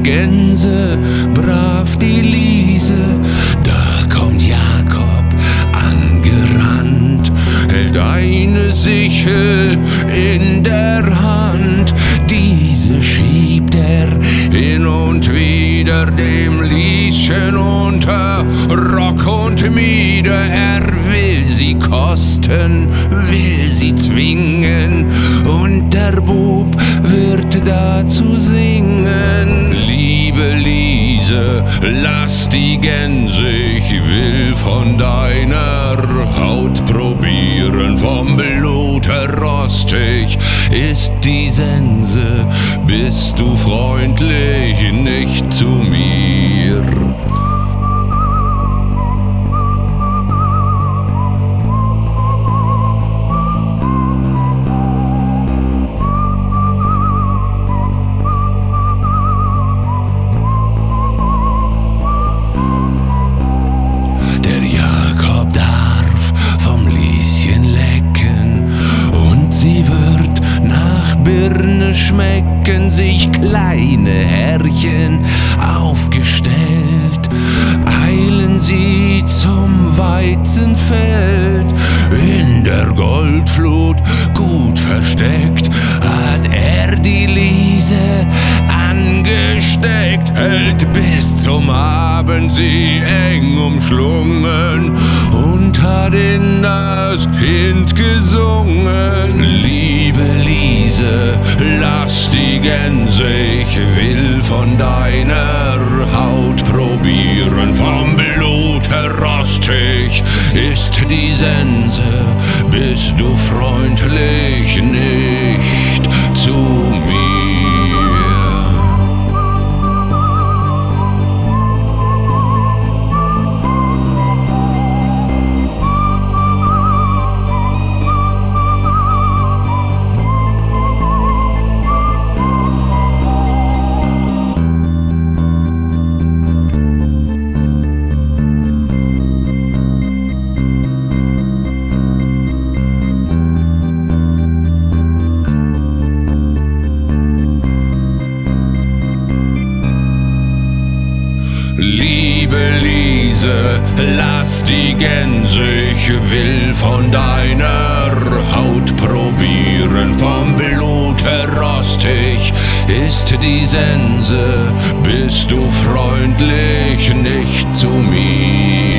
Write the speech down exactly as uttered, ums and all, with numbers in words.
und Gänse, brav die Liese. Da kommt Jakob angerannt, hält eine Sichel in der Hand. Diese schiebt er hin und wieder dem Lieschen unter Rock und Mieder. Er will sie kosten, will sie zwingen, und der Bub wird dazu singen. Liebe Liese, lass die Gänse, ich will von deiner Haut probieren. Vom Blute rostig ist die Sense, bist du freundlich nicht zu mir. Birne schmecken, sich kleine Herrchen aufgestellt, eilen sie zum Weizenfeld. In der Goldflut gut versteckt hat er die Liese angesteckt, hält bis zum Abend sie eng umschlungen und hat in das Kind gesungen. Liebe Liese, lass die Gänse, ich will von deiner Haut probieren. Vom Blut rostig ist die Sense, bist du freundlich nicht zu mir. Liebe Liese, lass die Gänse, ich will von deiner Haut probieren. Vom Blut rostig ist die Sense, bist du freundlich nicht zu mir.